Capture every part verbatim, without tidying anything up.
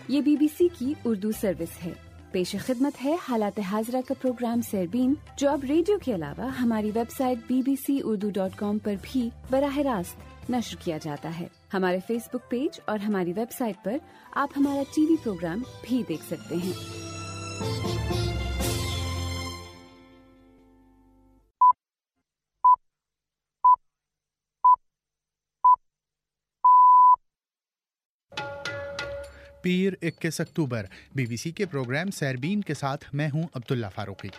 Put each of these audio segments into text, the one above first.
یہ B B سی کی Urdu service ہے۔ پیش خدمت ہے حالات حاضرہ کا پروگرام سیربین، جو اب ریڈیو کے علاوہ ہماری website B B C Urdu dot com پر بھی براہ راست نشر کیا جاتا ہے۔ ہمارے فیس بک پیج اور ہماری ویب سائٹ پر آپ ہمارا ٹی وی پروگرام بھی دیکھ سکتے ہیں۔ پیر اکیس اکتوبر، بی بی سی کے پروگرام سیربین کے ساتھ میں ہوں عبداللہ فاروقی۔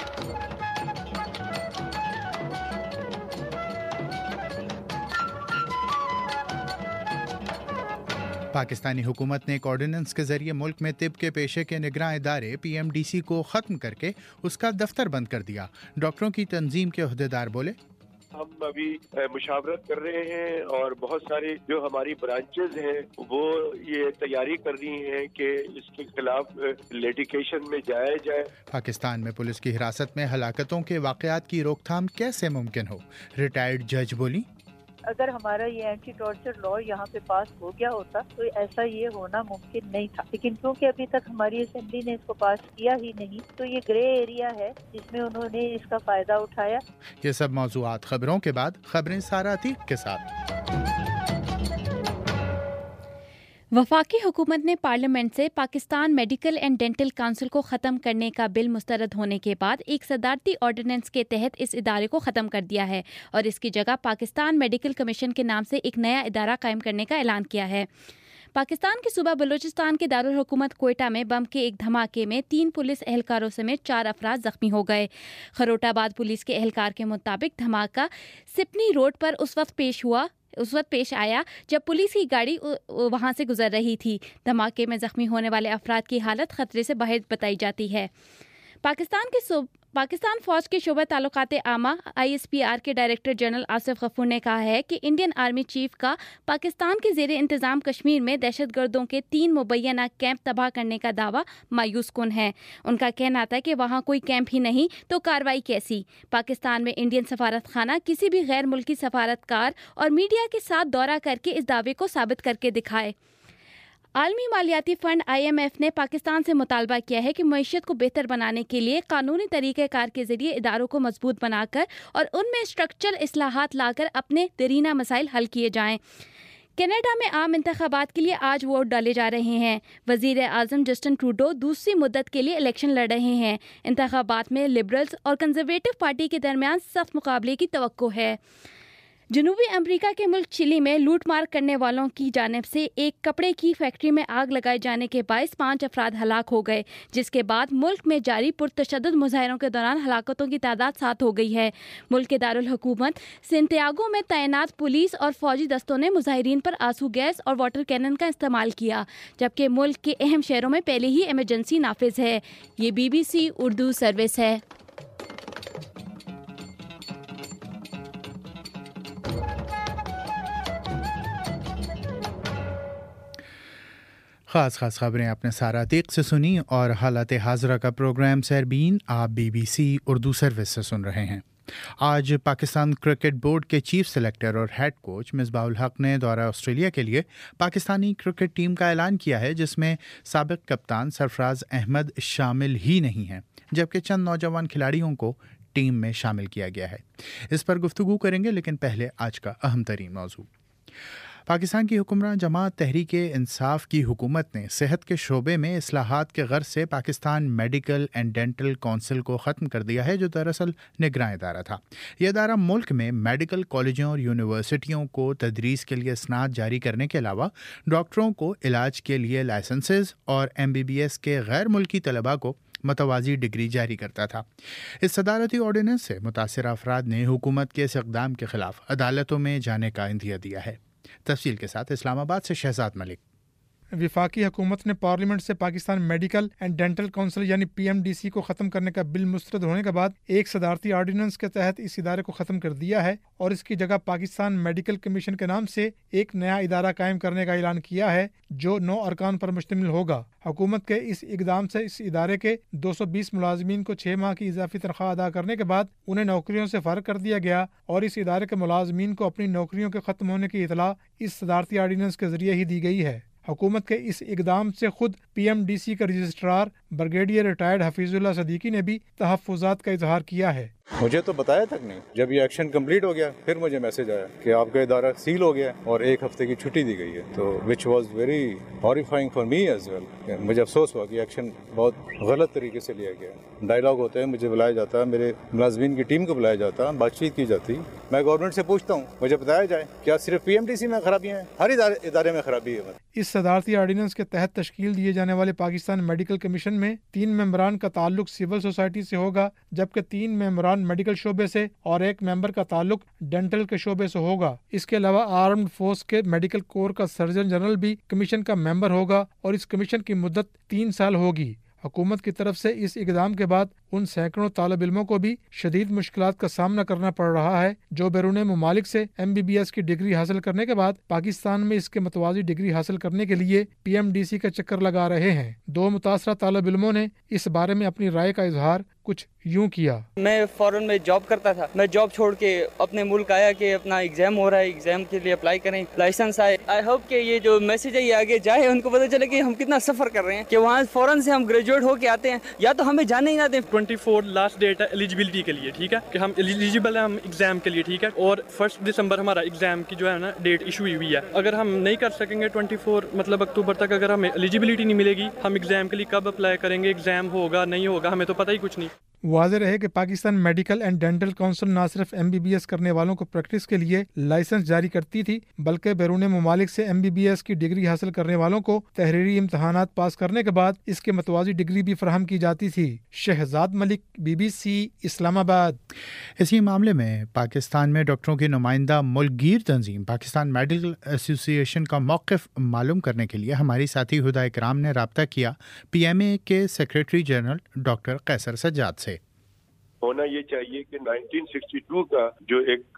پاکستانی حکومت نے ایک آرڈیننس کے ذریعے ملک میں طب کے پیشے کے نگراں ادارے پی ایم ڈی سی کو ختم کر کے اس کا دفتر بند کر دیا۔ ڈاکٹروں کی تنظیم کے عہدیدار بولے، ہم ابھی مشاورت کر رہے ہیں اور بہت ساری جو ہماری برانچز ہیں وہ یہ تیاری کر رہی ہیں کہ اس کے خلاف لیٹیگیشن میں جایا جائے۔ پاکستان میں پولیس کی حراست میں ہلاکتوں کے واقعات کی روک تھام کیسے ممکن ہو؟ ریٹائرڈ جج بولی، اگر ہمارا یہ اینٹی ٹارچر لا یہاں پہ پاس ہو گیا ہوتا تو ایسا یہ ہونا ممکن نہیں تھا، لیکن کیونکہ ابھی تک ہماری اسمبلی نے اس کو پاس کیا ہی نہیں تو یہ گرے ایریا ہے جس میں انہوں نے اس کا فائدہ اٹھایا۔ یہ سب موضوعات خبروں کے بعد، خبریں سارا عتیق کے ساتھ۔ وفاقی حکومت نے پارلیمنٹ سے Pakistan medical and dental council کو ختم کرنے کا بل مسترد ہونے کے بعد ایک صدارتی آرڈیننس کے تحت اس ادارے کو ختم کر دیا ہے اور اس کی جگہ پاکستان میڈیکل کمیشن کے نام سے ایک نیا ادارہ قائم کرنے کا اعلان کیا ہے۔ پاکستان کے صوبہ بلوچستان کے دارالحکومت کوئٹہ میں بم کے ایک دھماکے میں تین پولیس اہلکاروں سمیت چار افراد زخمی ہو گئے۔ خروٹ آباد پولیس کے اہلکار کے مطابق دھماکہ سپنی روڈ پر اس وقت پیش ہوا اس وقت پیش آیا جب پولیس کی گاڑی وہاں سے گزر رہی تھی۔ دھماکے میں زخمی ہونے والے افراد کی حالت خطرے سے باہر بتائی جاتی ہے۔ پاکستان کے صوب... پاکستان فوج کے شعبہ تعلقات عامہ آئی ایس پی آر کے ڈائریکٹر جنرل آصف غفور نے کہا ہے کہ انڈین آرمی چیف کا پاکستان کے زیر انتظام کشمیر میں دہشت گردوں کے تین مبینہ کیمپ تباہ کرنے کا دعویٰ مایوس کن ہے۔ ان کا کہنا تھا کہ وہاں کوئی کیمپ ہی نہیں تو کارروائی کیسی؟ پاکستان میں انڈین سفارت خانہ کسی بھی غیر ملکی سفارتکار اور میڈیا کے ساتھ دورہ کر کے اس دعوے کو ثابت کر کے دکھائے۔ عالمی مالیاتی فنڈ آئی ایم ایف نے پاکستان سے مطالبہ کیا ہے کہ معیشت کو بہتر بنانے کے لیے قانونی طریقہ کار کے ذریعے اداروں کو مضبوط بنا کر اور ان میں اسٹرکچرل اصلاحات لا کر اپنے دیرینہ مسائل حل کیے جائیں۔ کینیڈا میں عام انتخابات کے لیے آج ووٹ ڈالے جا رہے ہیں۔ وزیر اعظم جسٹن ٹروڈو دوسری مدت کے لیے الیکشن لڑ رہے ہیں۔ انتخابات میں لبرلز اور کنزرویٹو پارٹی کے درمیان سخت مقابلے کی توقع ہے۔ جنوبی امریکہ کے ملک چلی میں لوٹ مار کرنے والوں کی جانب سے ایک کپڑے کی فیکٹری میں آگ لگائے جانے کے باعث پانچ افراد ہلاک ہو گئے، جس کے بعد ملک میں جاری پرتشدد مظاہروں کے دوران ہلاکتوں کی تعداد سات ہو گئی ہے۔ ملک کے دارالحکومت سینٹیاگو میں تعینات پولیس اور فوجی دستوں نے مظاہرین پر آنسو گیس اور واٹر کینن کا استعمال کیا، جبکہ ملک کے اہم شہروں میں پہلے ہی ایمرجنسی نافذ ہے۔ یہ B B C Urdu service ہے۔ خاص خاص خبریں آپ نے سارا عتیق سے سنی اور حالات حاضرہ کا پروگرام سیربین آپ B B C Urdu service سے سن رہے ہیں۔ آج پاکستان کرکٹ بورڈ کے چیف سلیکٹر اور ہیڈ کوچ مصباح الحق نے دورہ آسٹریلیا کے لیے پاکستانی کرکٹ ٹیم کا اعلان کیا ہے، جس میں سابق کپتان سرفراز احمد شامل ہی نہیں ہیں، جبکہ چند نوجوان کھلاڑیوں کو ٹیم میں شامل کیا گیا ہے۔ اس پر گفتگو کریں گے، لیکن پہلے آج کا اہم ترین موضوع۔ پاکستان کی حکمراں جماعت تحریک انصاف کی حکومت نے صحت کے شعبے میں اصلاحات کے غرض سے Pakistan medical and dental council کو ختم کر دیا ہے، جو دراصل نگراں ادارہ تھا۔ یہ ادارہ ملک میں میڈیکل کالجوں اور یونیورسٹیوں کو تدریس کے لیے اسناد جاری کرنے کے علاوہ ڈاکٹروں کو علاج کے لیے لائسنسز اور ایم بی بی ایس کے غیر ملکی طلباء کو متوازی ڈگری جاری کرتا تھا۔ اس صدارتی آرڈیننس سے متاثرہ افراد نے حکومت کے اس اقدام کے خلاف عدالتوں میں جانے کا عندیہ دیا ہے۔ تفصیل کے ساتھ اسلام آباد سے شہزاد ملک۔ وفاقی حکومت نے پارلیمنٹ سے Pakistan medical and dental council یعنی پی ایم ڈی سی کو ختم کرنے کا بل مسترد ہونے کے بعد ایک صدارتی آرڈیننس کے تحت اس ادارے کو ختم کر دیا ہے اور اس کی جگہ پاکستان میڈیکل کمیشن کے نام سے ایک نیا ادارہ قائم کرنے کا اعلان کیا ہے، جو نو ارکان پر مشتمل ہوگا۔ حکومت کے اس اقدام سے اس ادارے کے دو سو بیس ملازمین کو چھ ماہ کی اضافی تنخواہ ادا کرنے کے بعد انہیں نوکریوں سے فارغ کر دیا گیا اور اس ادارے کے ملازمین کو اپنی نوکریوں کے ختم ہونے کی اطلاع اس صدارتی آرڈیننس کے ذریعے ہی دی گئی ہے۔ حکومت کے اس اقدام سے خود پی ایم ڈی سی کا registrar brigadier retired Hafeez Ullah Siddiqui نے بھی تحفظات کا اظہار کیا ہے۔ مجھے تو بتایا تک نہیں، جب یہ ایکشن کمپلیٹ ہو گیا پھر مجھے میسج آیا کہ آپ کا ادارہ سیل ہو گیا اور ایک ہفتے کی چھٹی دی گئی ہے، تو which was very horrifying for me as well. مجھے افسوس ہوا کہ ایکشن بہت غلط طریقے سے لیا گیا۔ ڈائلاگ ہوتا ہے، مجھے بلایا جاتا ہے، میرے ملازمین کی ٹیم کو بلایا جاتا ہے، بات چیت کی جاتی، میں گورنمنٹ سے پوچھتا ہوں، مجھے بتایا جائے کیا صرف پی ایم ڈی سی میں خرابیاں ہیں؟ ہر ادارے میں خرابی ہے۔ اس صدارتی آرڈیننس کے تحت تشکیل دیے جانے والے پاکستان میڈیکل کمیشن میں تین ممبران کا تعلق سول سوسائٹی سے ہوگا، جبکہ تین ممبران میڈیکل شعبے سے اور ایک ممبر کا تعلق ڈینٹل کے شعبے سے ہوگا۔ اس کے علاوہ آرمڈ فورس کے میڈیکل کور کا سرجن جنرل بھی کمیشن کا ممبر ہوگا اور اس کمیشن کی مدت تین سال ہوگی۔ حکومت کی طرف سے اس اقدام کے بعد ان سینکڑوں طالب علموں کو بھی شدید مشکلات کا سامنا کرنا پڑ رہا ہے جو بیرون ممالک سے ایم بی بی ایس کی ڈگری حاصل کرنے کے بعد پاکستان میں اس کے متوازی ڈگری حاصل کرنے کے لیے پی ایم ڈی سی کا چکر لگا رہے ہیں۔ دو متاثرہ طالب علموں نے اس بارے میں اپنی رائے کا اظہار کچھ یوں کیا۔ میں فورن میں جاب کرتا تھا، میں جاب چھوڑ کے اپنے ملک آیا کہ اپنا ایگزام ہو رہا ہے، ایگزام کے لیے اپلائی کریں، لائسنس آئے۔ آئی ہوپ کہ یہ جو میسج ہے یہ آگے جائے، ان کو پتہ چلے کہ ہم کتنا سفر کر رہے ہیں، کہ وہاں فورن سے ہم گریجویٹ ہو کے آتے ہیں یا تو ہمیں جانے ہی نہ دیں۔ ٹوئنٹی فور لاسٹ ڈیٹ ہے ایلیجیبلٹی کے لیے، ٹھیک ہے کہ ہم ایلیجیبل ہیں ہم ایگزام کے لیے، ٹھیک ہے، اور فرسٹ دسمبر ہمارا ایگزام کی جو ہے نا ڈیٹ ایشو ہوئی ہے۔ اگر ہم نہیں کر سکیں گے ٹوئنٹی فور مطلب اکتوبر تک، اگر ہمیں ایلیجیبلٹی نہیں ملے گی، ہم ایگزام کے لیے کب اپلائی کریں گے، ایگزام ہوگا نہیں ہوگا ہمیں تو پتہ ہی کچھ نہیں۔ واضح رہے کہ Pakistan medical and dental council نہ صرف ایم بی بی ایس کرنے والوں کو پریکٹس کے لیے لائسنس جاری کرتی تھی بلکہ بیرون ممالک سے ایم بی بی ایس کی ڈگری حاصل کرنے والوں کو تحریری امتحانات پاس کرنے کے بعد اس کے متوازی ڈگری بھی فراہم کی جاتی تھی۔ Shahzad Malik, B B C, Islamabad. اسی معاملے میں پاکستان میں ڈاکٹروں کی نمائندہ ملک گیر تنظیم پاکستان میڈیکل ایسوسی ایشن کا موقف معلوم کرنے کے لیے ہماری ساتھی ہدا اکرام نے رابطہ کیا پی ایم اے کے secretary general doctor Qaiser Sajjad سے۔ ہونا یہ چاہیے کہ نائنٹین سکسٹی ٹو کا جو ایک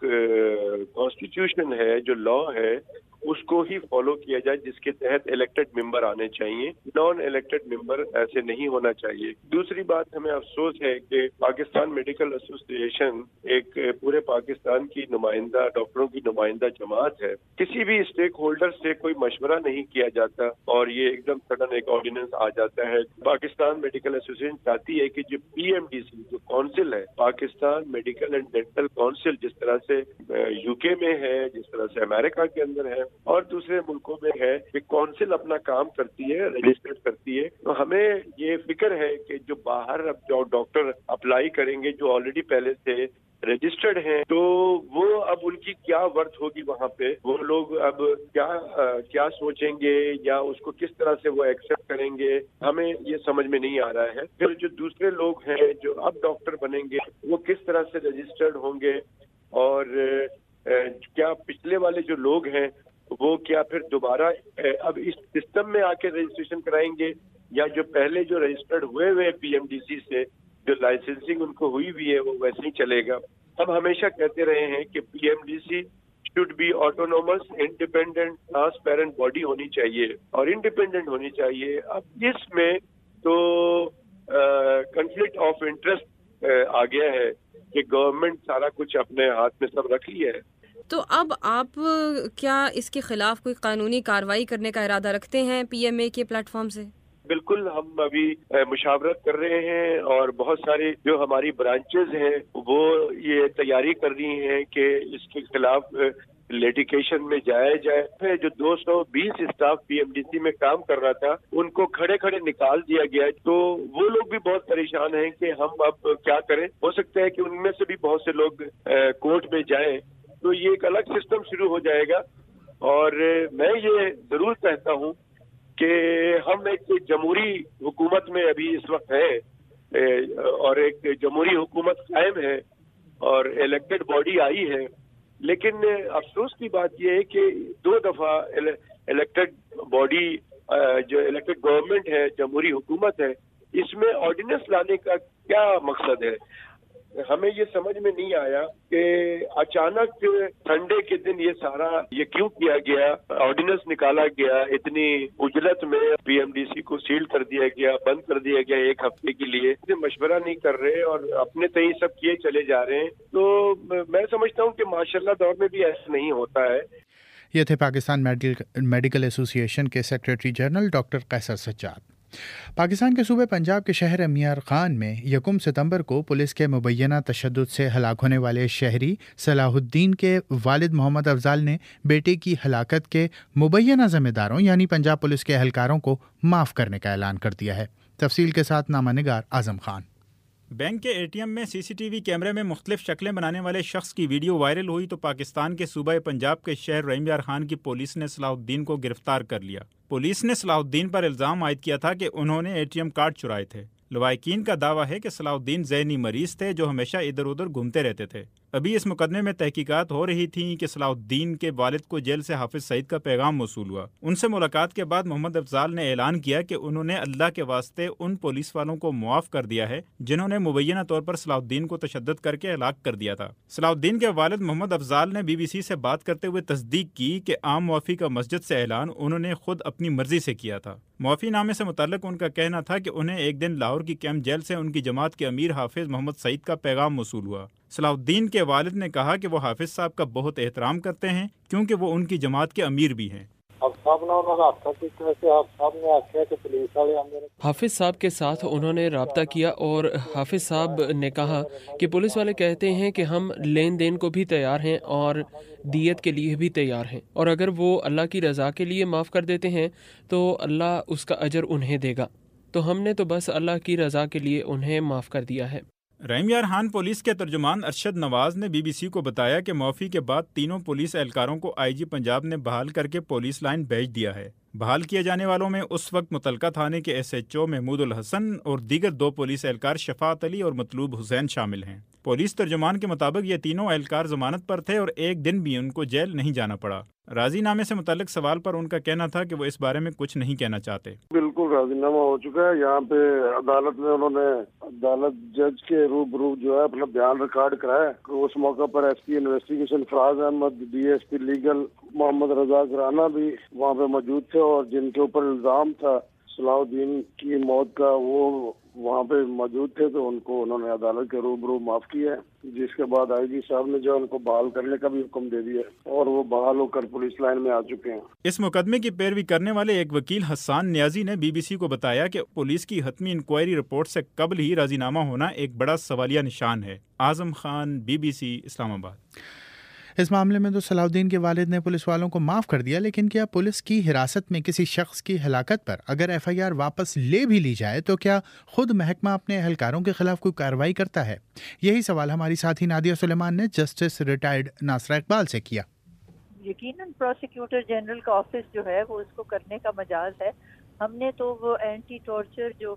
کانسٹیٹیوشن ہے، جو لا ہے، اس کو ہی فالو کیا جائے، جس کے تحت الیکٹڈ ممبر آنے چاہیے، نان الیکٹڈ ممبر ایسے نہیں ہونا چاہیے۔ دوسری بات ہمیں افسوس ہے کہ پاکستان میڈیکل ایسوسی ایشن ایک پورے پاکستان کی نمائندہ ڈاکٹروں کی نمائندہ جماعت ہے، کسی بھی اسٹیک ہولڈر سے کوئی مشورہ نہیں کیا جاتا اور یہ ایک دم سڈن ایک آرڈیننس آ جاتا ہے۔ پاکستان میڈیکل ایسوسی ایشن چاہتی ہے کہ جو پی ایم ڈی سی جو کونسل ہے، Pakistan medical and dental council, جس طرح سے یو کے میں ہے، جس طرح سے امریکہ کے اندر ہے اور دوسرے ملکوں میں ہے، کہ کونسل اپنا کام کرتی ہے، رجسٹر کرتی ہے، تو ہمیں یہ فکر ہے کہ جو باہر اب جو ڈاکٹر اپلائی کریں گے جو آلریڈی پہلے سے رجسٹرڈ ہیں، تو وہ اب ان کی کیا ورتھ ہوگی وہاں پہ، وہ لوگ اب کیا کیا سوچیں گے یا اس کو کس طرح سے وہ ایکسپٹ کریں گے، ہمیں یہ سمجھ میں نہیں آ رہا ہے۔ پھر جو دوسرے لوگ ہیں جو اب ڈاکٹر بنیں گے وہ کس طرح سے رجسٹرڈ ہوں گے، اور کیا پچھلے والے جو لوگ ہیں وہ کیا پھر دوبارہ اب اس سسٹم میں آ کے رجسٹریشن کرائیں گے، یا جو پہلے جو رجسٹرڈ ہوئے ہوئے پی ایم ڈی سی سے جو لائسنسنگ ان کو ہوئی ہوئی ہے وہ ویسے ہی چلے گا۔ ہم ہمیشہ کہتے رہے ہیں کہ P M D C should be autonomous, independent, transparent body ہونی چاہیے اور انڈیپینڈنٹ ہونی چاہیے۔ اب اس میں تو کنفلکٹ آف انٹرسٹ آ گیا ہے کہ گورنمنٹ سارا کچھ اپنے ہاتھ میں سب رکھ لیا ہے۔ تو اب آپ کیا اس کے خلاف کوئی قانونی کارروائی کرنے کا ارادہ رکھتے ہیں پی ایم اے کے پلیٹ فارم سے؟ بالکل، ہم ابھی مشاورت کر رہے ہیں اور بہت ساری جو ہماری برانچز ہیں وہ یہ تیاری کر رہی ہیں کہ اس کے خلاف لیٹیگیشن میں جایا جائے۔ جو دو سو بیس staff P M D C میں کام کر رہا تھا ان کو کھڑے کھڑے نکال دیا گیا، تو وہ لوگ بھی بہت پریشان ہیں کہ ہم اب کیا کریں۔ ہو سکتا ہے کہ ان میں سے بھی بہت سے لوگ کورٹ میں جائیں، تو یہ ایک الگ سسٹم شروع ہو جائے گا۔ اور میں یہ ضرور کہتا ہوں کہ ہم ایک جمہوری حکومت میں ابھی اس وقت ہیں اور ایک جمہوری حکومت قائم ہے اور الیکٹڈ باڈی آئی ہے، لیکن افسوس کی بات یہ ہے کہ دو دفعہ الیکٹڈ باڈی جو الیکٹڈ گورنمنٹ ہے، جمہوری حکومت ہے، اس میں آرڈیننس لانے کا کیا مقصد ہے؟ ہمیں یہ سمجھ میں نہیں آیا کہ اچانک سنڈے کے دن یہ سارا یہ کیوں کیا گیا، آرڈیننس نکالا گیا، اتنی اجلت میں پی ایم ڈی سی کو سیل کر دیا گیا، بند کر دیا گیا ایک ہفتے کے لیے، مشورہ نہیں کر رہے اور اپنے تئیں سب کیے چلے جا رہے ہیں۔ تو میں سمجھتا ہوں کہ ماشاء اللہ دور میں بھی ایسا نہیں ہوتا ہے۔ یہ تھے پاکستان میڈیکل ایسوسی ایشن کے secretary general doctor Qaiser Sajjad. Pakistan کے صوبے پنجاب کے شہر امیار خان میں یکم ستمبر کو پولیس کے مبینہ تشدد سے ہلاک ہونے والے شہری صلاح الدین کے والد محمد افضال نے بیٹے کی ہلاکت کے مبینہ ذمہ داروں یعنی پنجاب پولیس کے اہلکاروں کو معاف کرنے کا اعلان کر دیا ہے۔ تفصیل کے ساتھ نامہ نگار اعظم خان۔ بینک کے اے ٹی ایم میں سی سی ٹی وی کیمرے میں مختلف شکلیں بنانے والے شخص کی ویڈیو وائرل ہوئی تو پاکستان کے صوبہ پنجاب کے شہر رحیم یار خان کی پولیس نے صلاح الدین کو گرفتار کر لیا۔ پولیس نے صلاح الدین پر الزام عائد کیا تھا کہ انہوں نے اے ٹی ایم کارڈ چرائے تھے۔ لوائقین کا دعویٰ ہے کہ صلاح الدین ذہنی مریض تھے جو ہمیشہ ادھر ادھر گھومتے رہتے تھے۔ ابھی اس مقدمے میں تحقیقات ہو رہی تھیں کہ صلاح الدین کے والد کو جیل سے حافظ سعید کا پیغام موصول ہوا۔ ان سے ملاقات کے بعد محمد افضال نے اعلان کیا کہ انہوں نے اللہ کے واسطے ان پولیس والوں کو معاف کر دیا ہے جنہوں نے مبینہ طور پر صلاح الدین کو تشدد کر کے ہلاک کر دیا تھا۔ صلاح الدین کے والد محمد افضال نے بی بی سی سے بات کرتے ہوئے تصدیق کی کہ عام معافی کا مسجد سے اعلان انہوں نے خود اپنی مرضی سے کیا تھا۔ معافی نامے سے متعلق ان کا کہنا تھا کہ انہیں ایک دن لاہور کی کیمپ جیل سے ان کی جماعت کے امیر حافظ محمد سعید کا پیغام موصول ہوا۔ صلاح الدین کے والد نے کہا کہ وہ حافظ صاحب کا بہت احترام کرتے ہیں کیونکہ وہ ان کی جماعت کے امیر بھی ہیں۔ حافظ صاحب کے ساتھ انہوں نے رابطہ کیا اور حافظ صاحب نے کہا کہ پولیس والے کہتے ہیں کہ ہم لین دین کو بھی تیار ہیں اور دیت کے لیے بھی تیار ہیں، اور اگر وہ اللہ کی رضا کے لیے معاف کر دیتے ہیں تو اللہ اس کا اجر انہیں دے گا، تو ہم نے تو بس اللہ کی رضا کے لیے انہیں معاف کر دیا ہے۔ رحیم یار خان پولیس کے ترجمان ارشد نواز نے بی بی سی کو بتایا کہ معافی کے بعد تینوں پولیس اہلکاروں کو آئی جی پنجاب نے بحال کر کے پولیس لائن بھیج دیا ہے۔ بحال کیے جانے والوں میں اس وقت متعلقہ تھانے کے S H O Mahmood ul-Hassan اور دیگر دو پولیس اہلکار شفاعت علی اور مطلوب حسین شامل ہیں۔ پولیس ترجمان کے مطابق یہ تینوں اہلکار ضمانت پر تھے اور ایک دن بھی ان کو جیل نہیں جانا پڑا۔ راضی نامے سے متعلق سوال پر ان کا کہنا تھا کہ وہ اس بارے میں کچھ نہیں کہنا چاہتے۔ بالکل راضی نامہ ہو چکا ہے، یہاں پہ عدالت میں انہوں نے عدالت جج کے روبرو جو ہے اپنا بیان ریکارڈ کرایا کہ اس موقع پر S P investigation Faraz Ahmed, D S P legal Muhammad Raza گرانا بھی وہاں پہ موجود تھے، اور جن کے اوپر الزام تھا صلاح الدین کی موت کا وہ وہاں پہ موجود تھے، تو ان کو انہوں نے عدالت کے روبرو معاف کیا ہے، جس کے بعد آئی جی صاحب نے جو ان کو بحال کرنے کا بھی حکم دے دیا اور وہ بحال ہو کر پولیس لائن میں آ چکے ہیں۔ اس مقدمے کی پیروی کرنے والے ایک وکیل حسان نیازی نے بی بی سی کو بتایا کہ پولیس کی حتمی انکوائری رپورٹ سے قبل ہی راضی نامہ ہونا ایک بڑا سوالیہ نشان ہے۔ Azam Khan, B B C, Islamabad. اس معاملے میں تو صلاح الدین کے والد نے پولیس والوں کو معاف کر دیا، لیکن کیا پولیس کی حراست میں کسی شخص کی ہلاکت پر اگر ایف آئی آر واپس لے بھی لی جائے تو کیا خود محکمہ اپنے اہلکاروں کے خلاف کوئی کارروائی کرتا ہے؟ یہی سوال ہماری ساتھی نادیہ سلیمان نے جسٹس ریٹائرڈ ناصرہ اقبال سے کیا۔ یقیناً پروسیکیوٹر جنرل کا آفس جو ہے وہ اس کو کرنے کا مجاز ہے۔ ہم نے تو وہ اینٹی ٹارچر جو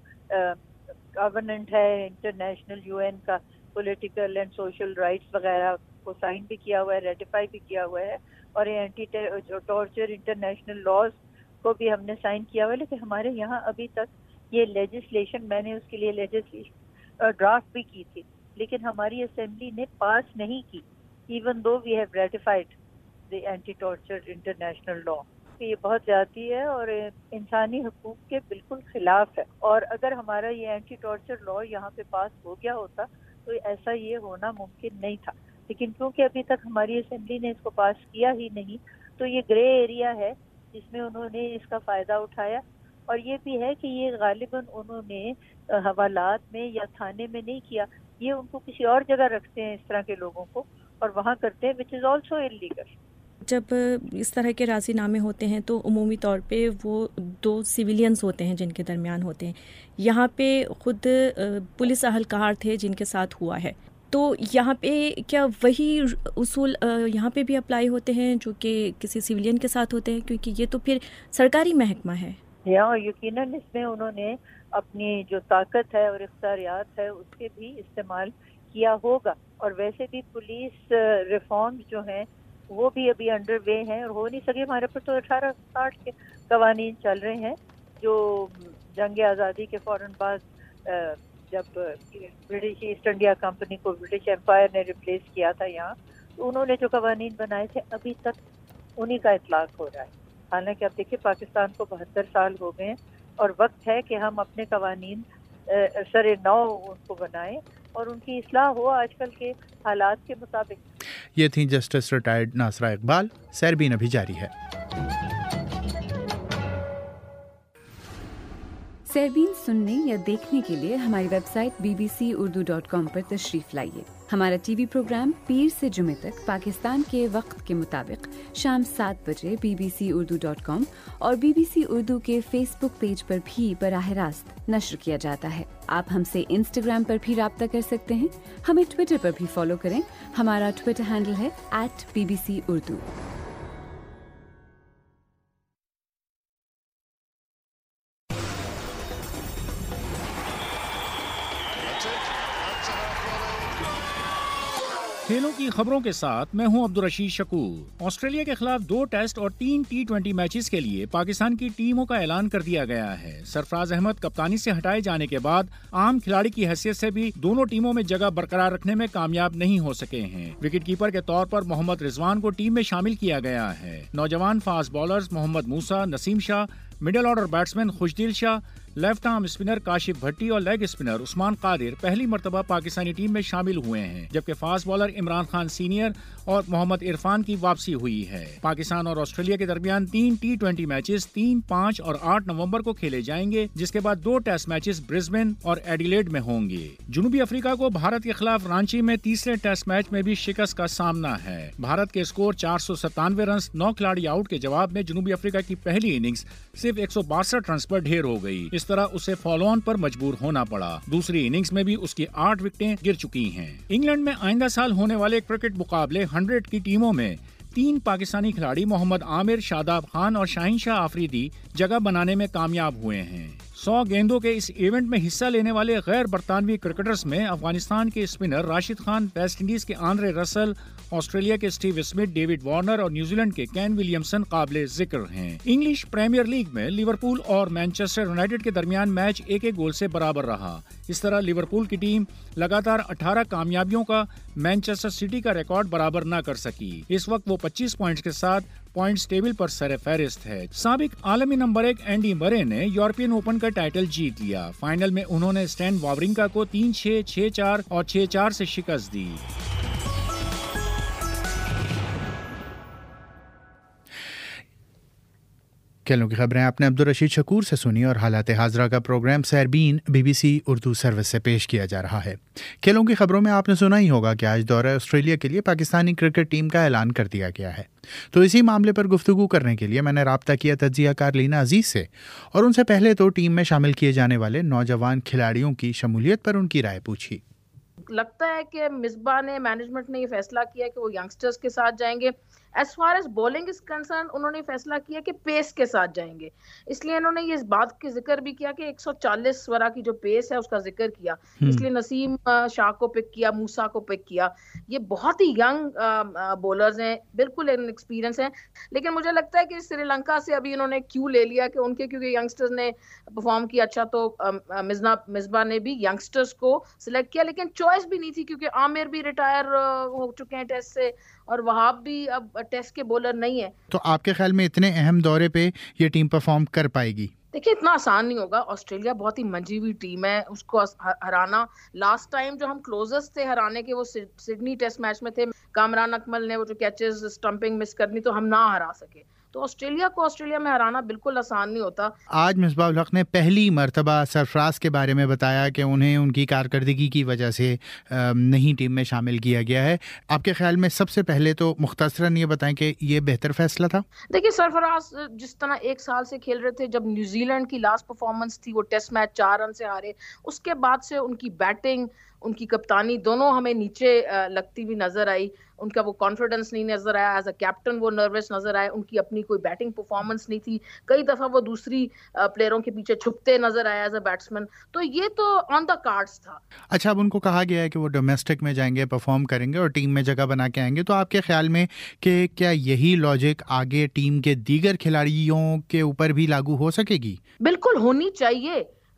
گورنمنٹ ہے انٹرنیشنل یو این کا پولیٹیکل اینڈ سوشل رائٹس وغیرہ کو سائن بھی کیا ہوا ہے، ریٹیفائی بھی کیا ہوا ہے، اور اینٹی ٹارچر انٹرنیشنل لاز کو بھی ہم نے سائن کیا ہوا ہے، لیکن ہمارے یہاں ابھی تک یہ لیجسلیشن، میں نے اس کے لیے لیجسلیشن ڈرافٹ بھی کی تھی، لیکن ہماری اسمبلی نے پاس نہیں کی، even though we have ratified the anti torture international law. یہ بہت زیادتی ہے اور انسانی حقوق کے بالکل خلاف ہے، اور اگر ہمارا یہ اینٹی ٹارچر لا یہاں پہ پاس ہو گیا ہوتا تو ایسا یہ ہونا ممکن نہیں تھا، لیکن کیونکہ ابھی تک ہماری اسمبلی نے اس کو پاس کیا ہی نہیں، تو یہ گرے ایریا ہے جس میں انہوں نے اس کا فائدہ اٹھایا، اور یہ بھی ہے کہ یہ غالباً انہوں نے حوالات میں یا تھانے میں نہیں کیا، یہ ان کو کسی اور جگہ رکھتے ہیں اس طرح کے لوگوں کو اور وہاں کرتے ہیں، وچ از آلسو انلیگل۔ جب اس طرح کے راضی نامے ہوتے ہیں تو عمومی طور پہ وہ دو سویلینز ہوتے ہیں جن کے درمیان ہوتے ہیں، یہاں پہ خود پولیس اہلکار تھے جن کے ساتھ ہوا ہے، تو یہاں پہ کیا وہی اصول یہاں پہ بھی اپلائی ہوتے ہیں جو کہ کسی سویلین کے ساتھ ہوتے ہیں، کیونکہ یہ تو پھر سرکاری محکمہ ہے؟ یہاں یقیناً اس میں انہوں نے اپنی جو طاقت ہے اور اختیارات ہے اس کے بھی استعمال کیا ہوگا، اور ویسے بھی پولیس ریفارمز جو ہیں وہ بھی ابھی انڈر وے ہیں اور ہو نہیں سکے۔ ہمارے پر تو اٹھارہ ساٹھ کے قوانین چل رہے ہیں جو جنگ آزادی کے فوراً بعد جب برٹش ایسٹ انڈیا کمپنی کو برٹش امپائر نے ریپلیس کیا تھا یہاں، تو انہوں نے جو قوانین بنائے تھے ابھی تک انہی کا اطلاق ہو رہا ہے۔ حالانکہ آپ دیکھیں پاکستان کو بہتر سال ہو گئے ہیں اور وقت ہے کہ ہم اپنے قوانین سر نو ان کو بنائیں اور ان کی اصلاح ہو آج کل کے حالات کے مطابق. یہ تھیں جسٹس ریٹائرڈ ناصرہ اقبال. سیربین ابھی جاری ہے. سیربین سننے یا دیکھنے کے لیے ہماری website B B C Urdu dot com پر تشریف لائیے. ہمارا ٹی وی پروگرام پیر سے جمعے تک پاکستان کے وقت کے مطابق شام سات بجے B B C Urdu dot com اور بی بی سی اردو کے فیس بک پیج پر بھی براہ راست نشر کیا جاتا ہے. آپ ہم سے انسٹاگرام پر بھی رابطہ کر سکتے ہیں. ہمیں ٹویٹر پر بھی فالو کریں. ہمارا ٹویٹر ہینڈل ہے at B B C Urdu. کھیلوں کی خبروں کے ساتھ میں ہوں عبدالرشید شکور. آسٹریلیا کے خلاف دو ٹیسٹ اور تین ٹی ٹوینٹی میچز کے لیے پاکستان کی ٹیموں کا اعلان کر دیا گیا ہے. سرفراز احمد کپتانی سے ہٹائے جانے کے بعد عام کھلاڑی کی حیثیت سے بھی دونوں ٹیموں میں جگہ برقرار رکھنے میں کامیاب نہیں ہو سکے ہیں. وکٹ کیپر کے طور پر محمد رضوان کو ٹیم میں شامل کیا گیا ہے. نوجوان fast bowlers Muhammad Musa, Naseem Shah, middle order batsman Khushdil Shah, left arm spinner Kashif Bhatti اور لیگ اسپنر عثمان قادر پہلی مرتبہ پاکستانی ٹیم میں شامل ہوئے ہیں، جبکہ fast bowler Imran Khan senior اور محمد عرفان کی واپسی ہوئی ہے. پاکستان اور آسٹریلیا کے درمیان تین ٹی ٹوینٹی میچز تین، پانچ اور آٹھ نومبر کو کھیلے جائیں گے، جس کے بعد دو ٹیسٹ میچز برسبن اور ایڈیلیڈ میں ہوں گے. جنوبی افریقہ کو بھارت کے خلاف رانچی میں تیسرے ٹیسٹ میچ میں بھی شکست کا سامنا ہے. بھارت کے اسکور چار سو ستانوے رنز، نو کھلاڑی آؤٹ کے جواب میں جنوبی افریقہ کی پہلی اننگز صرف ایک سو باسٹھ رنز پر ڈھیر ہو گئی. اس طرح اسے فالو آن پر مجبور ہونا پڑا. دوسری اننگز میں بھی اس کی آٹھ وکٹیں گر چکی ہیں. انگلینڈ میں آئندہ سال ہونے والے کرکٹ مقابلے ہنڈریڈ کی ٹیموں میں تین پاکستانی کھلاڑی محمد عامر، شاداب خان اور شاہین شاہ آفریدی جگہ بنانے میں کامیاب ہوئے ہیں. سو گیندوں کے اس ایونٹ میں حصہ لینے والے غیر برطانوی کرکٹرز میں افغانستان کے spinner Rashid Khan, West Indies کے آندرے رسل، آسٹریلیا کے اسٹیو اسمتھ، ڈیوڈ وارنر اور نیوزی لینڈ کے کین ولیمسن قابل ذکر ہیں. انگلش پریمیئر لیگ میں لیورپول اور مانچسٹر یونائیٹڈ کے درمیان میچ ایک ایک گول سے برابر رہا. اس طرح لیورپول کی ٹیم لگاتار اٹھارہ کامیابیوں کا مانچسٹر سٹی کا ریکارڈ برابر نہ کر سکی. اس وقت وہ پچیس پوائنٹس کے ساتھ پوائنٹس ٹیبل پر سر فہرست ہے. سابق عالمی نمبر ایک اینڈی مرے نے یورپین اوپن کا ٹائٹل جیت لیا. فائنل میں انہوں نے اسٹین واورنکا کو تین چھ، چھ چار اور چھ چار سے شکست دی. کھیلوں کی خبریں آپ نے عبدالرشید شکور سے سنی اور حالات حاضرہ کا programme Sairbeen B B C Urdu service سے پیش کیا جا رہا ہے. کھیلوں کی خبروں میں آپ نے سنا ہی ہوگا کہ آج دورہ آسٹریلیا کے لیے پاکستانی کرکٹ ٹیم کا اعلان کر دیا گیا ہے. تو اسی معاملے پر گفتگو کرنے کے لیے میں نے رابطہ کیا تجزیہ کار لینا عزیز سے اور ان سے پہلے تو ٹیم میں شامل کیے جانے والے نوجوان کھلاڑیوں کی شمولیت پر ان کی رائے پوچھی. لگتا ہے کہ مصباح نے، مینجمنٹ نے یہ فیصلہ کیا کہ وہ ینگسٹرز کے ساتھ جائیں گے. As far as bowling is concern انہوں نے فیصلہ کیا کہ پیس کے ساتھ جائیں گے. اس لیے انہوں نے یہ اس بات کی ذکر بھی کیا کہ ایک سو چالیس ورا کی جو پیس ہے اس کا ذکر کیا. اس لیے نسیم شاہ کو پک کیا، موسیٰ کو پک کیا. یہ بہت ہی ینگ بولرز ہیں، بالکل ان ایکسپیرینس ہیں. لیکن مجھے لگتا ہے کہ سری لنکا سے ابھی انہوں نے کیوں لے لیا کہ ان کے کیونکہ ینگسٹرز نے پرفارم کیا اچھا، تو مصباح نے بھی ینگسٹرز کو سلیکٹ کیا. لیکن چوائس بھی نہیں تھی کیونکہ عامر بھی ریٹائر ہو چکے ہیں ٹیسٹ سے اور وہاب بھی اب ٹیسٹ کے بولر نہیں ہے. تو آپ کے خیال میں اتنے اہم دورے پہ یہ ٹیم پرفارم کر پائے گی؟ دیکھیں اتنا آسان نہیں ہوگا. آسٹریلیا بہت ہی منجی ہوئی ٹیم ہے، اس کو ہرانا لاسٹ ٹائم جو ہم کلوزسٹ تھے ہرانے کے وہ سڈنی ٹیسٹ میچ میں تھے. کامران اکمل نے وہ جو کیچز اسٹمپنگ مس کرنی تو ہم نہ ہرا سکے. تو آسٹریلیا کو آسٹریلیا میں ہرانا بالکل آسان نہیں ہوتا. آج مصباح الحق نے پہلی مرتبہ سرفراز کے بارے میں بتایا کہ انہیں ان کی کارکردگی کی وجہ سے نہیں ٹیم میں شامل کیا گیا ہے. آپ کے خیال میں سب سے پہلے تو مختصراً یہ بتائیں کہ یہ بہتر فیصلہ تھا؟ دیکھیے سرفراز جس طرح ایک سال سے کھیل رہے تھے، جب نیوزی لینڈ کی لاسٹ پرفارمنس تھی وہ ٹیسٹ میچ چار رن سے ہارے، اس کے بعد سے ان کی بیٹنگ، ان کی کپتانی دونوں ہمیں نیچے لگتی ہوئی نظر آئی. ان کا وہ کانفیڈنس نہیں نظر آیا، ایز اے کیپٹن وہ نروس نظر آئے، ان کی اپنی کوئی بیٹنگ پرفارمنس نہیں تھی. کئی دفعہ وہ دوسری پلیئروں کے پیچھے چھپتے نظر آئے ایز اے بیٹسمین. تو یہ تو آن دا کارڈز تھا. اچھا، اب ان کو کہا گیا ہے کہ وہ ڈومیسٹک میں جائیں گے، پرفارم کریں گے اور ٹیم میں جگہ بنا کے آئیں گے. تو آپ کے خیال میں کہ کیا یہی لاجک آگے ٹیم کے دیگر کھلاڑیوں کے اوپر بھی لاگو ہو سکے گی؟ بالکل ہونی چاہیے.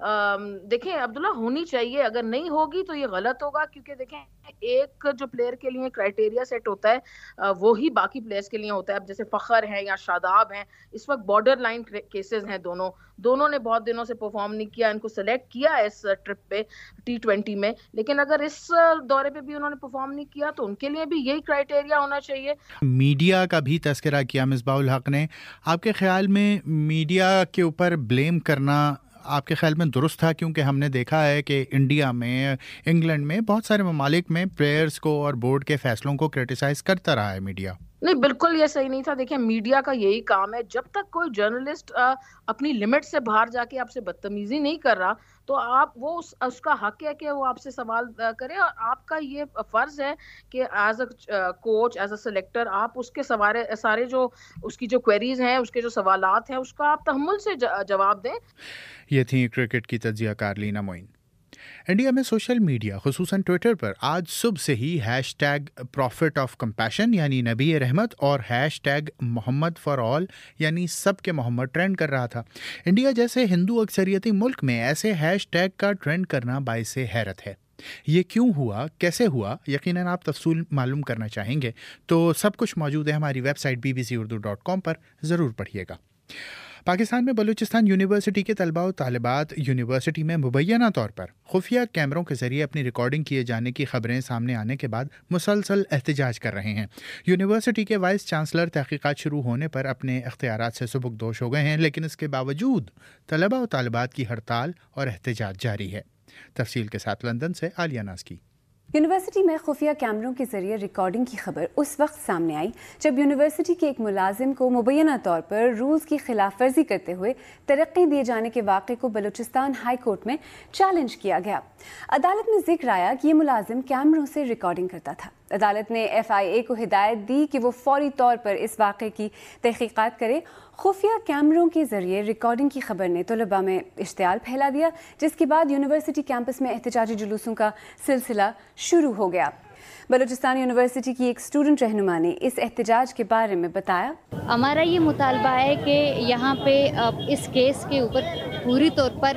دیکھیں عبداللہ ہونی چاہیے, اگر نہیں ہوگی تو یہ غلط ہوگا, کیونکہ دیکھیں ایک جو پلیئر کے لیے کرائٹیریا سیٹ ہوتا ہے وہی باقی پلیئرز کے لیے ہوتا ہے. اب جیسے فخر ہیں یا شاداب ہیں, اس وقت بارڈر لائن کیسز ہیں, دونوں دونوں نے بہت دنوں سے پرفارم نہیں کیا, ان کو سلیکٹ کیا اس ٹرپ پہ ٹی ٹوینٹی میں, لیکن اگر اس دورے پہ بھی انہوں نے پرفارم نہیں کیا تو ان کے لیے بھی یہی کرائٹیریا ہونا چاہیے. میڈیا کا بھی تذکرہ کیا مصباح الحق نے. آپ کے خیال میں میڈیا کے اوپر بلیم کرنا آپ کے خیال میں درست تھا؟ کیونکہ ہم نے دیکھا ہے کہ انڈیا میں, انگلینڈ میں, بہت سارے ممالک میں پلیئرز کو اور بورڈ کے فیصلوں کو کرٹیسائز کرتا رہا ہے میڈیا. نہیں, بالکل یہ صحیح نہیں تھا. دیکھیں میڈیا کا یہی کام ہے, جب تک کوئی جرنلسٹ اپنی لمٹ سے باہر جا کے آپ سے بدتمیزی نہیں کر رہا تو آپ وہ اس, اس کا حق ہے کہ وہ آپ سے سوال کرے, اور آپ کا یہ فرض ہے کہ as a coach, as a selector, آپ اس کے سوارے سارے جو اس کی جو کوئریز ہیں, اس کے جو سوالات ہیں, اس کا آپ تحمل سے جواب دیں. یہ تھی کرکٹ کی تجزیہ کار لینا معین. انڈیا میں سوشل میڈیا خصوصاً ٹویٹر پر آج صبح سے ہی hashtag prophet of compassion یعنی نبی رحمت اور hashtag Muhammad for all یعنی سب کے محمد ٹرینڈ کر رہا تھا. انڈیا جیسے ہندو اکثریتی ملک میں ایسے ہیش ٹیگ کا ٹرینڈ کرنا باعث حیرت ہے. یہ کیوں ہوا, کیسے ہوا, یقیناً آپ تفصیل معلوم کرنا چاہیں گے تو سب کچھ موجود ہے ہماری website B B C Urdu dot com پر, ضرور پڑھیے گا. پاکستان میں بلوچستان یونیورسٹی کے طلباء و طالبات یونیورسٹی میں مبینہ طور پر خفیہ کیمروں کے ذریعے اپنی ریکارڈنگ کیے جانے کی خبریں سامنے آنے کے بعد مسلسل احتجاج کر رہے ہیں. یونیورسٹی کے وائس چانسلر تحقیقات شروع ہونے پر اپنے اختیارات سے سبکدوش ہو گئے ہیں, لیکن اس کے باوجود طلباء و طالبات کی ہڑتال اور احتجاج جاری ہے. تفصیل کے ساتھ لندن سے عالیہ ناز کی. یونیورسٹی میں خفیہ کیمروں کے ذریعے ریکارڈنگ کی خبر اس وقت سامنے آئی جب یونیورسٹی کے ایک ملازم کو مبینہ طور پر رولز کی خلاف ورزی کرتے ہوئے ترقی دیے جانے کے واقعے کو بلوچستان ہائی کورٹ میں چیلنج کیا گیا. عدالت میں ذکر آیا کہ یہ ملازم کیمروں سے ریکارڈنگ کرتا تھا. عدالت نے ایف آئی اے کو ہدایت دی کہ وہ فوری طور پر اس واقعے کی تحقیقات کرے. خفیہ کیمروں کے ذریعے ریکارڈنگ کی خبر نے طلباء میں اشتعال پھیلا دیا, جس کے بعد یونیورسٹی کیمپس میں احتجاجی جلوسوں کا سلسلہ شروع ہو گیا. بلوچستان یونیورسٹی کی ایک اسٹوڈنٹ رہنما نے اس احتجاج کے بارے میں بتایا. ہمارا یہ مطالبہ ہے کہ یہاں پہ اس کیس کے اوپر پوری طور پر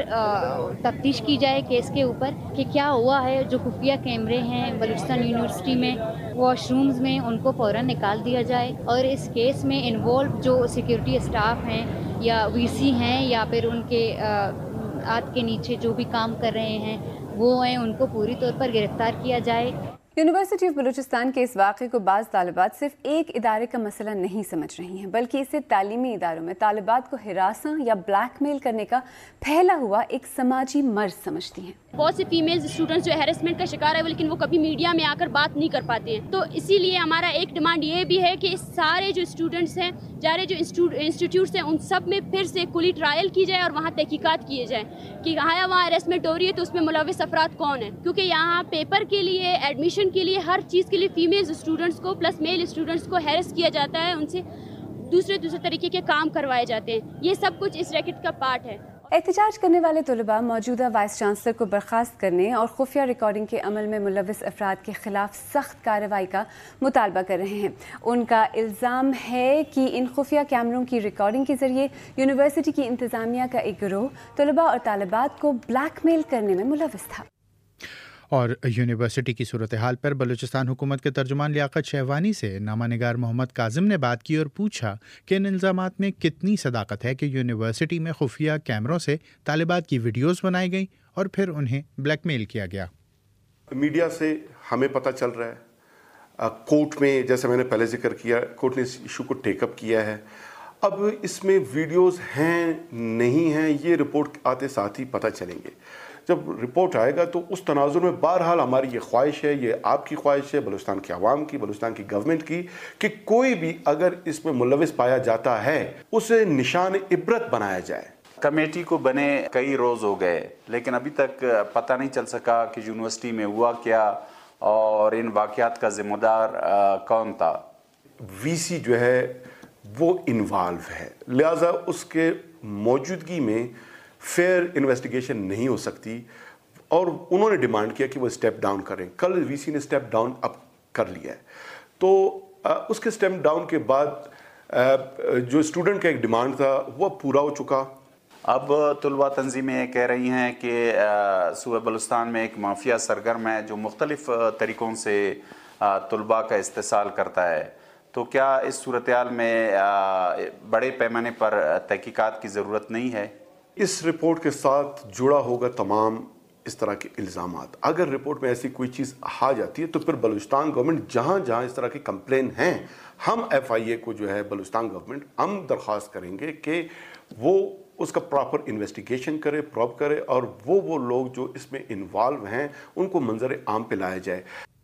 تفتیش کی جائے, کیس کے اوپر کہ کیا ہوا ہے. جو خفیہ کیمرے ہیں بلوچستان یونیورسٹی میں, واش رومز میں, ان کو فوراً نکال دیا جائے, اور اس کیس میں انوالو جو سیکیورٹی اسٹاف ہیں یا وی سی ہیں یا پھر ان کے ہاتھ کے نیچے جو بھی کام کر رہے ہیں وہ ہیں, ان کو پوری طور پر گرفتار کیا جائے. یونیورسٹی آف بلوچستان کے اس واقعے کو بعض طالبات صرف ایک ادارے کا مسئلہ نہیں سمجھ رہی ہیں, بلکہ اسے تعلیمی اداروں میں طالبات کو ہراساں یا بلیک میل کرنے کا پھیلا ہوا ایک سماجی مرض سمجھتی ہیں. بہت سے فیمیل اسٹوڈنٹس جو ہیرسمنٹ کا شکار ہے لیکن وہ کبھی میڈیا میں آ کر بات نہیں کر پاتے ہیں. تو اسی لیے ہمارا ایک ڈیمانڈ یہ بھی ہے کہ سارے جو اسٹوڈنٹس ہیں, سارے جو انسٹیٹیوٹس ہیں, ان سب میں پھر سے کلی ٹرائل کی جائے اور وہاں تحقیقات کیے جائیں کہ آیا وہاں ہیرسمنٹ ہو رہی ہے تو اس میں ملوث افراد کون ہیں, کیونکہ یہاں پیپر کے لیے, ایڈمیشن کے لیے, ہر چیز کے لیے فیمیل اسٹوڈنٹس کو پلس میل اسٹوڈنٹس کو ہیرس کیا جاتا ہے, ان سے دوسرے دوسرے طریقے کے کام کروائے جاتے ہیں. یہ سب کچھ اس ریکٹ کا پارٹ ہے. احتجاج کرنے والے طلباء موجودہ وائس چانسلر کو برخاست کرنے اور خفیہ ریکارڈنگ کے عمل میں ملوث افراد کے خلاف سخت کارروائی کا مطالبہ کر رہے ہیں. ان کا الزام ہے کہ ان خفیہ کیمروں کی ریکارڈنگ کے ذریعے یونیورسٹی کی انتظامیہ کا ایک گروہ طلباء اور طالبات کو بلیک میل کرنے میں ملوث تھا. اور یونیورسٹی کی صورتحال پر بلوچستان حکومت کے ترجمان لیاقت شہوانی سے نامہ نگار محمد کاظم نے بات کی اور پوچھا کہ ان الزامات میں کتنی صداقت ہے کہ یونیورسٹی میں خفیہ کیمروں سے طالبات کی ویڈیوز بنائی گئی اور پھر انہیں بلیک میل کیا گیا. میڈیا سے ہمیں پتہ چل رہا ہے, کورٹ میں جیسے میں نے پہلے ذکر کیا, کورٹ نے اس ایشو کو ٹیک اپ کیا ہے. اب اس میں ویڈیوز ہیں نہیں ہیں یہ رپورٹ آتے ساتھ ہی پتہ چلیں گے. جب رپورٹ آئے گا تو اس تناظر میں بہرحال ہماری یہ خواہش ہے, یہ آپ کی خواہش ہے, بلوچستان کے عوام کی, بلوچستان کی گورنمنٹ کی, کہ کوئی بھی اگر اس میں ملوث پایا جاتا ہے اسے نشان عبرت بنایا جائے. کمیٹی کو بنے کئی روز ہو گئے لیکن ابھی تک پتہ نہیں چل سکا کہ یونیورسٹی میں ہوا کیا اور ان واقعات کا ذمہ دار کون تھا. وی سی جو ہے وہ انوالو ہے, لہٰذا اس کے موجودگی میں فیئر انویسٹیگیشن نہیں ہو سکتی, اور انہوں نے ڈیمانڈ کیا کہ وہ اسٹیپ ڈاؤن کریں. کل وی سی نے اسٹیپ ڈاؤن اب کر لیا ہے, تو اس کے اسٹیپ ڈاؤن کے بعد جو اسٹوڈنٹ کا ایک ڈیمانڈ تھا وہ پورا ہو چکا. اب طلبہ تنظیمیں یہ کہہ رہی ہیں کہ صوبہ بلوچستان میں ایک مافیا سرگرم ہے جو مختلف طریقوں سے طلبہ کا استحصال کرتا ہے، تو کیا اس صورتحال میں بڑے پیمانے پر تحقیقات کی ضرورت نہیں ہے؟ اس رپورٹ کے ساتھ جڑا ہوگا تمام اس طرح کے الزامات. اگر رپورٹ میں ایسی کوئی چیز آ جاتی ہے تو پھر بلوچستان گورنمنٹ جہاں جہاں اس طرح کے کمپلین ہیں، ہم ایف آئی اے کو جو ہے بلوچستان گورنمنٹ ہم درخواست کریں گے کہ وہ اس کا پراپر انویسٹیگیشن کرے، پروب کرے، اور وہ وہ لوگ جو اس میں انوالو ہیں ان کو منظر عام پہ لایا جائے.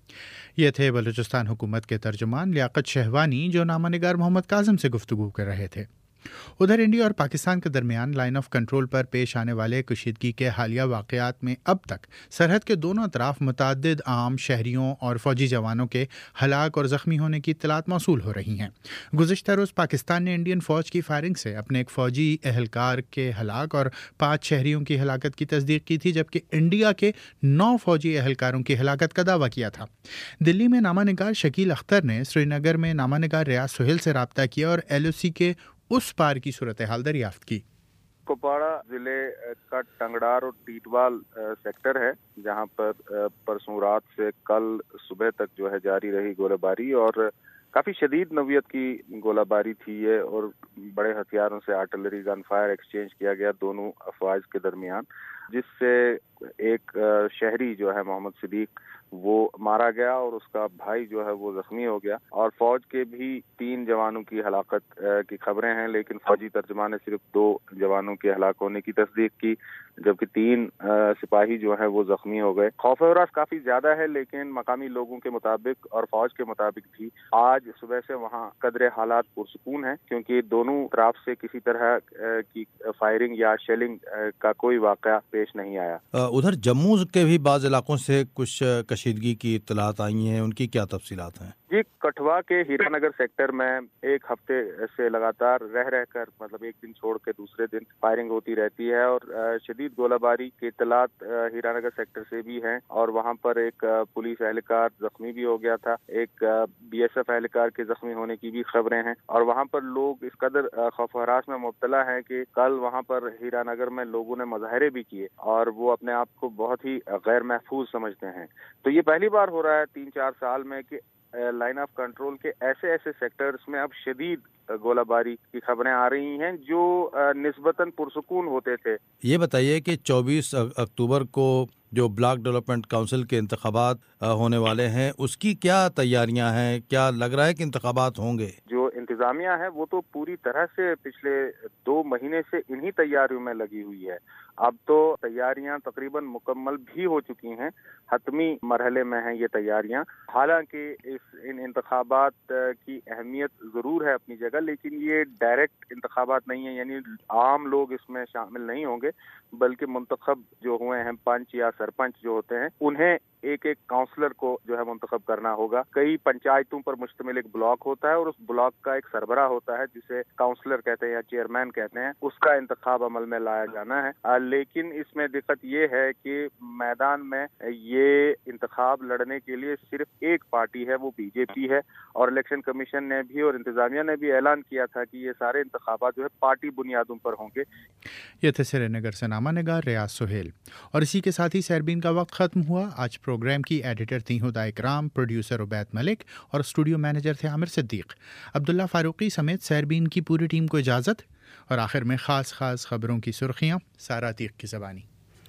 یہ تھے بلوچستان حکومت کے ترجمان لیاقت شہوانی جو نامہ نگار محمد کاظم سے گفتگو کر رہے تھے. ادھر انڈیا اور پاکستان کے درمیان لائن آف کنٹرول پر پیش آنے والے کشیدگی کے حالیہ واقعات میں اب تک سرحد کے دونوں اطراف متعدد عام شہریوں اور فوجی جوانوں کے ہلاک اور زخمی ہونے کی اطلاعات موصول ہو رہی ہیں. گزشتہ روز پاکستان نے انڈین فوج کی فائرنگ سے اپنے ایک فوجی اہلکار کے ہلاک اور پانچ شہریوں کی ہلاکت کی تصدیق کی تھی، جبکہ انڈیا کے نو فوجی اہلکاروں کی ہلاکت کا دعویٰ کیا تھا. دلی میں نامہ نگار شکیل اختر نے سری نگر میں نامہ نگار ریاض سہیل سے رابطہ کیا اور ایل او سی کے اس پار کی صورتحال دریافت کی. کپواڑہ ضلع کا ٹنگڑار اور ٹیٹوال سیکٹر ہے جہاں پر پرسوں رات سے کل صبح تک جو ہے جاری رہی گولہ باری، اور کافی شدید نوعیت کی گولہ باری تھی یہ، اور بڑے ہتھیاروں سے آرٹلری گن فائر ایکسچینج کیا گیا دونوں افواج کے درمیان، جس سے ایک شہری جو ہے محمد صدیق وہ مارا گیا اور اس کا بھائی جو ہے وہ زخمی ہو گیا، اور فوج کے بھی تین جوانوں کی ہلاکت کی خبریں ہیں، لیکن فوجی ترجمان نے صرف دو جوانوں کے ہلاک ہونے کی تصدیق کی، جبکہ تین سپاہی جو ہیں وہ زخمی ہو گئے. خوف و ہراس کافی زیادہ ہے، لیکن مقامی لوگوں کے مطابق اور فوج کے مطابق بھی آج صبح سے وہاں قدرے حالات پرسکون ہیں، کیونکہ دونوں طرف سے کسی طرح کی فائرنگ یا شیلنگ کا کوئی واقعہ پیش نہیں آیا. ادھر جموں کے بھی بعض علاقوں سے کچھ کشیدگی کی اطلاعات آئی ہیں، ان کی کیا تفصیلات ہیں؟ جی، کٹھوا کے ہیرا نگر سیکٹر میں ایک ہفتے سے لگاتار رہ رہ کر مطلب ایک دن چھوڑ کے دوسرے دن فائرنگ ہوتی رہتی ہے، اور شدید گولہ باری کی اطلاعات ہیرا نگر سیکٹر سے بھی ہیں، اور وہاں پر ایک پولیس اہلکار زخمی بھی ہو گیا تھا، ایک بی ایس ایف اہلکار کے زخمی ہونے کی بھی خبریں ہیں، اور وہاں پر لوگ اس قدر خوف و ہراس میں مبتلا ہیں کہ کل وہاں پر ہیرا نگر میں لوگوں نے مظاہرے بھی کیے اور وہ اپنے آپ کو بہت ہی غیر محفوظ سمجھتے ہیں. تو یہ پہلی بار ہو رہا ہے تین چار سال میں کہ لائن آف کنٹرول کے ایسے ایسے سیکٹرز میں اب شدید گولہ باری کی خبریں آ رہی ہیں جو نسبتاً پرسکون ہوتے تھے. یہ بتائیے کہ چوبیس اکتوبر کو جو بلاک ڈیولپمنٹ کونسل کے انتخابات ہونے والے ہیں، اس کی کیا تیاریاں ہیں؟ کیا لگ رہا ہے کہ انتخابات ہوں گے؟ جو انتظامیہ ہے وہ تو پوری طرح سے پچھلے دو مہینے سے انہی تیاریوں میں لگی ہوئی ہے. اب تو تیاریاں تقریباً مکمل بھی ہو چکی ہیں، حتمی مرحلے میں ہیں یہ تیاریاں. حالانکہ اس ان انتخابات کی اہمیت ضرور ہے اپنی جگہ، لیکن یہ ڈائریکٹ انتخابات نہیں ہیں، یعنی عام لوگ اس میں شامل نہیں ہوں گے، بلکہ منتخب جو ہوئے ہیں پنچ یا سرپنچ جو ہوتے ہیں انہیں ایک ایک کاؤنسلر کو جو ہے منتخب کرنا ہوگا. کئی پنچایتوں پر مشتمل ایک بلاک ہوتا ہے اور اس بلاک کا ایک سربراہ ہوتا ہے جسے کاؤنسلر کہتے ہیں یا چیئرمین کہتے ہیں، اس کا انتخاب عمل میں لایا جانا ہے. لیکن اس میں دقت یہ ہے کہ میدان میں یہ انتخاب لڑنے کے لیے صرف ایک پارٹی ہے، وہ بی جے پی ہے، اور الیکشن کمیشن نے بھی اور انتظامیہ نے بھی اعلان کیا تھا کہ یہ سارے انتخابات جو ہے پارٹی بنیادوں پر ہوں گے. یہ تھے سری نگر سے نامہ نگار ریاض سہیل. اور اسی کے ساتھ ہی سیربین کا وقت ختم ہوا. آج پروگرام کی ایڈیٹر تھیں ہدا اکرام، پروڈیوسر عبید ملک اور اسٹوڈیو مینیجر تھے عامر صدیق. عبداللہ فاروقی سمیت سیربین کی پوری ٹیم کو اجازت. اور آخر میں خاص خاص خبروں کی سرخیاں سارا عتیق کی زبانی.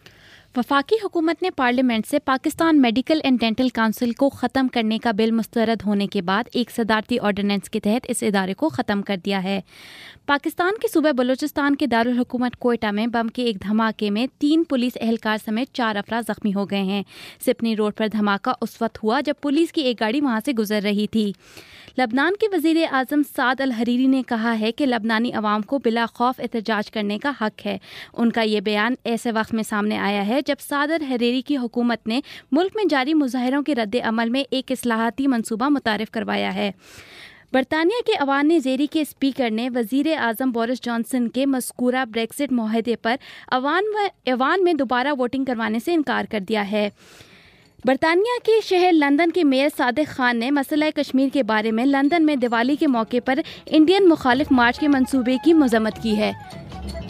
وفاقی حکومت نے پارلیمنٹ سے Pakistan medical and dental council کو ختم کرنے کا بل مسترد ہونے کے بعد ایک صدارتی آرڈیننس کے تحت اس ادارے کو ختم کر دیا ہے. پاکستان کے صوبہ بلوچستان کے دارالحکومت کوئٹہ میں بم کے ایک دھماکے میں تین پولیس اہلکار سمیت چار افراد زخمی ہو گئے ہیں. سپنی روڈ پر دھماکہ اس وقت ہوا جب پولیس کی ایک گاڑی وہاں سے گزر رہی تھی. لبنان کے وزیر اعظم سعد الحریری نے کہا ہے کہ لبنانی عوام کو بلا خوف احتجاج کرنے کا حق ہے. ان کا یہ بیان ایسے وقت میں سامنے آیا ہے جب سعد الحریری کی حکومت نے ملک میں جاری مظاہروں کے رد عمل میں ایک اصلاحاتی منصوبہ متعارف کروایا ہے. برطانیہ کے ایوان زیری کے اسپیکر نے وزیر اعظم بورس جانسن کے مذکورہ بریکزٹ معاہدے پر ایوان میں دوبارہ ووٹنگ کروانے سے انکار کر دیا ہے. برطانیہ کے شہر لندن کے میئر صادق خان نے مسئلہ کشمیر کے بارے میں لندن میں دیوالی کے موقع پر انڈین مخالف مارچ کے منصوبے کی مذمت کی ہے.